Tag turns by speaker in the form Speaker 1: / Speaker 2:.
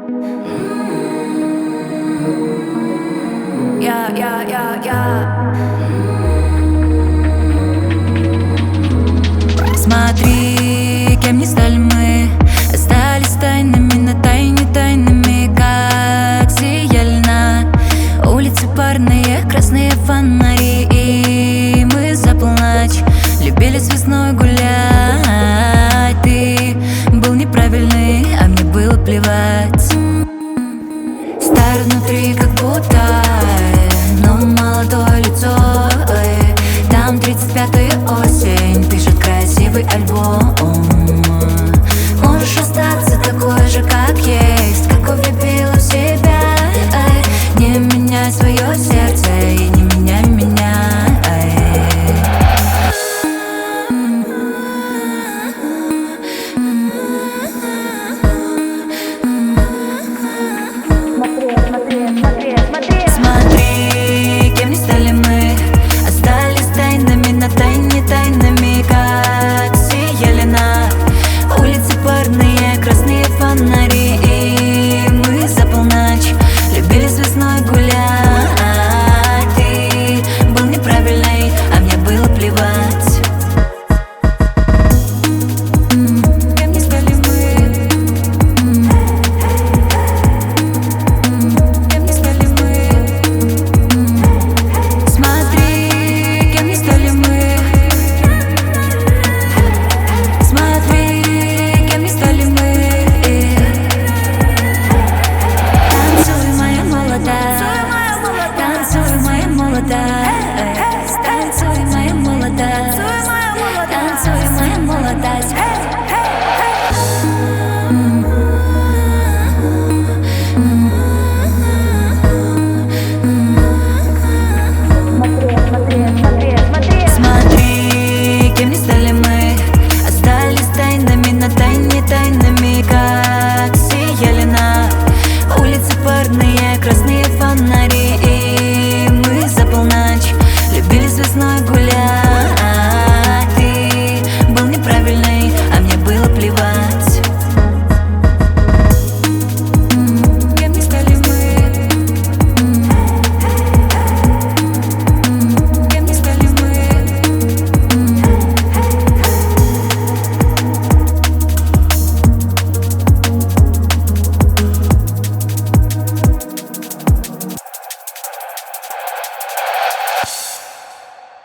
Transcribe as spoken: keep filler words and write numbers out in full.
Speaker 1: Я, я, я, я. Смотри, кем не стали мы, остались тайными на тайне тайными, как сияли на улице парные красные фонари. И мы за полночь любили с весной гулять. Ты был неправильный, а мне было плевать. Старый внутри как будто, но молодое лицо. Там тридцать пятая осень пишет красивый альбом.